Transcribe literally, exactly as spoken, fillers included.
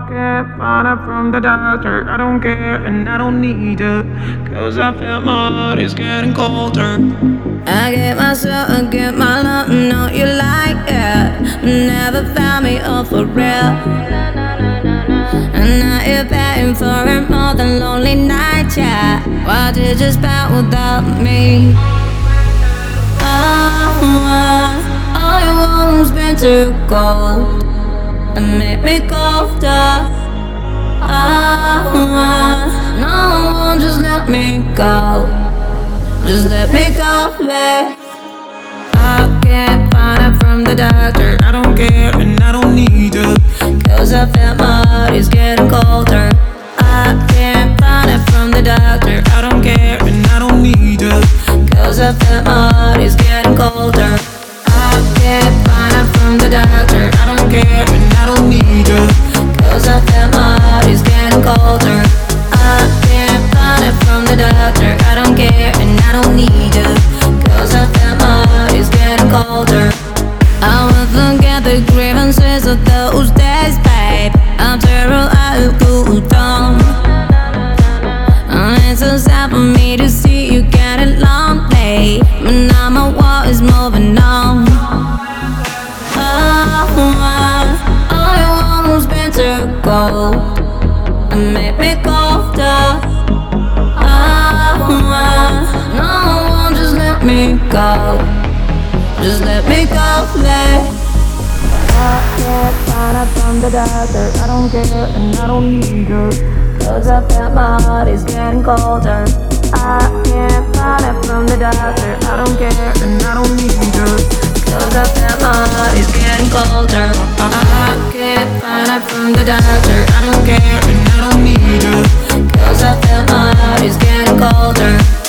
can't find it from the doctor. I don't care and I don't need to, cause I feel my heart is getting colder. I get myself and get my love, know you like it. Never found me all for real. And now you're paying for it more than lonely nights, yeah. Why did you spend without me? Oh, all you want was been too cold and make me colder. Oh, no, just let me go. Just let me go, babe. I can't find it from the doctor. I don't care and I don't need to, cause I feel my heart is getting colder. I can't find it from the doctor. I don't care and I don't need to, cause I feel my heart is getting colder. I can't find it from the doctor. I don't care and I don't need to, cause I feel my heart is getting colder. I can't find it from the doctor. I don't care and I don't need to, cause I feel my heart is getting colder. I will forget the grievances of those days, babe. After all I've cooled down. And it's so sad for me to see you getting lonely, but now my world is moving on. Oh, all you want was been too cold and make me colder. Oh, no, just let me go. Just let me go, babe. I can't find it from the doctor. I don't care and I don't need you, cause I feel my heart is getting colder. I can't find it from the doctor. I don't care and I don't need you, cause I feel my heart is getting colder. I can't find it from the doctor. I don't care and I don't need to, cause I feel my heart is getting colder.